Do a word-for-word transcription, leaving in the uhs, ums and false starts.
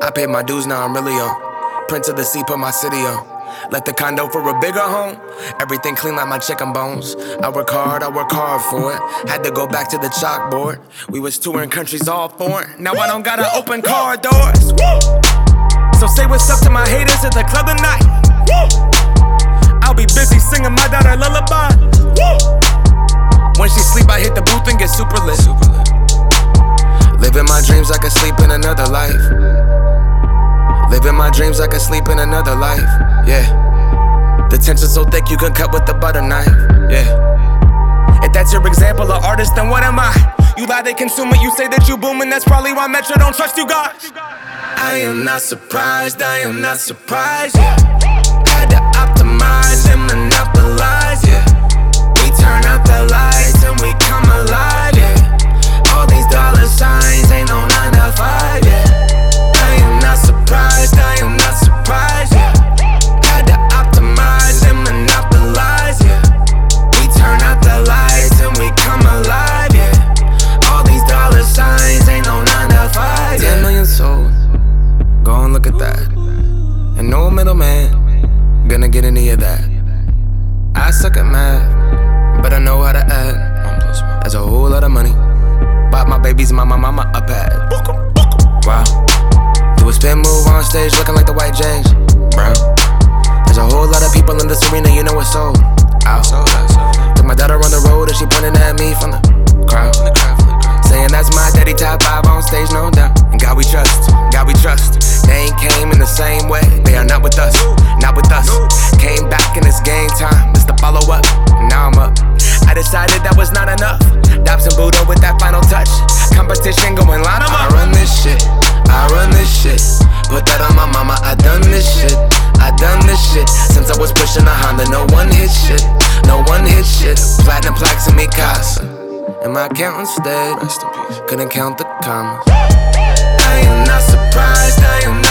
I paid my dues, now I'm really on. Prince of the sea, put my city on. Left the condo for a bigger home. Everything clean like my chicken bones. I work hard, I work hard for it. Had to go back to the chalkboard. We was touring countries all foreign. Now I don't gotta open car doors. So say what's up to my haters at the club tonight. I'll be busy singing my daughter lullaby. When she sleep, I hit the booth and get super lit. Living my dreams, I could sleep in another life. Living my dreams, I could sleep in another life. Yeah. The tension so thick you can cut with the butter knife. Yeah. If that's your example of artist, then what am I? You lie, they consume it. You say that you booming, that's probably why Metro don't trust you, God. I am not surprised, I am not surprised, yeah. Had to optimize and monopolize, yeah. We turn out the lights and we come alive, yeah. All these dollar signs ain't no nine to five, yeah. I am not surprised, I am not surprised, yeah. Had to optimize and monopolize, yeah. We turn out the lights and we come alive, yeah. All these dollar signs ain't no nine to five, yeah. Ten million sold, go and look at that. And no middleman gonna get any of that. I suck at math, but I know how to add. That's a whole lot of money. Bought my babies and my mama a pad. Wow. Do a spin move on stage looking like the white James Brown. There's a whole lot of people in this arena, you know it's sold out. Took my daughter on the road and she pointing at me from the crowd, saying that's my daddy, top five on stage, no doubt. And God we trust, God we trust. They ain't came in the same way, they are not with us, not with us. Came back and it's game time, it's the follow up, now I'm up. I decided that was not enough. Dobson Buddha with that final touch. Competition going line up. I run this shit, I run this shit. Put that on my mama, I done this shit. I done this shit since I was pushing a Honda. No one hit shit, no one hit shit. Platinum plaques in me casa. And my accountant's dead, couldn't count the commas. I am not surprised, I am